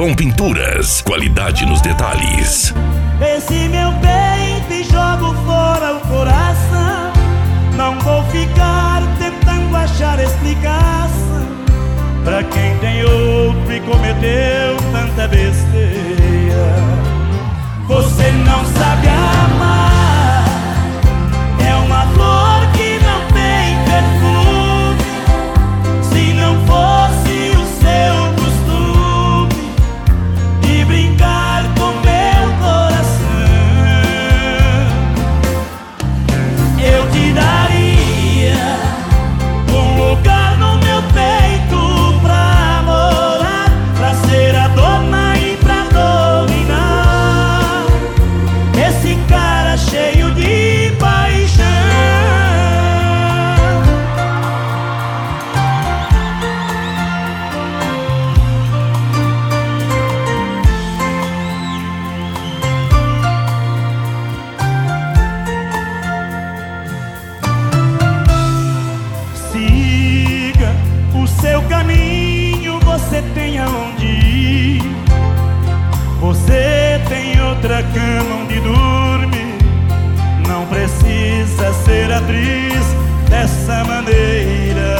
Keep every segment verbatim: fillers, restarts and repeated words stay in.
Trovão Pinturas, qualidade nos detalhes. Esse meu peito e jogo fora o coração. Não vou ficar tentando achar explicação pra quem tem outro e cometeu tanta besteira. Você não sabe amar, é uma flor que não tem perfume. Se não fosse o seu costume de brincar com meu coração, eu te daria um lugar no meu peito pra morar, pra ser a dona e pra dominar esse cara cheio de paixão. Siga o seu caminho, você tem aonde ir. Você tem outra cama onde dormir. Não precisa ser atriz dessa maneira.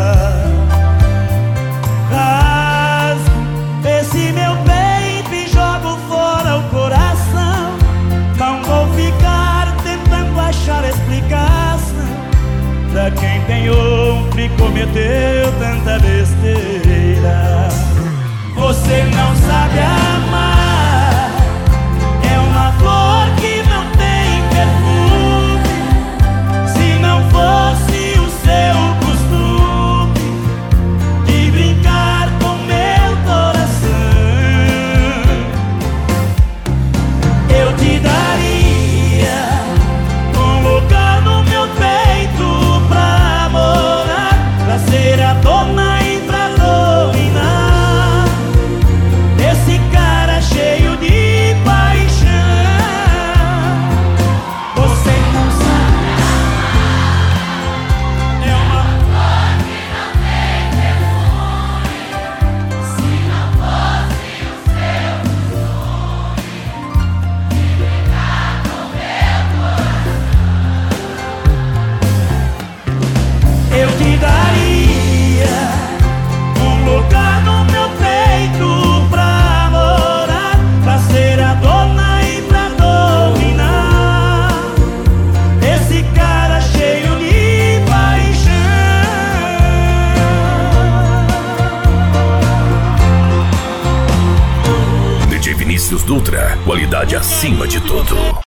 Rasgo esse meu peito e jogo fora o coração. Não vou ficar tentando achar explicação pra quem tem outro e cometeu tanta besteira. Você não sabe amar, é uma flor que não tem perfume. Se não fosse o seu costume de brincar com meu coração, eu te daria um lugar no meu peito pra morar, pra ser a dona e pra dominar esse cara cheio de paixão. Você não sabe amar, é uma flor que não tem perfume. Se não fosse o seu costume de brincar com meu coração, eu te daria um lugar no meu peito pra morar, pra ser a dona e pra dominar esse cara cheio de paixão. D J Vinícius Dutra, qualidade acima de tudo.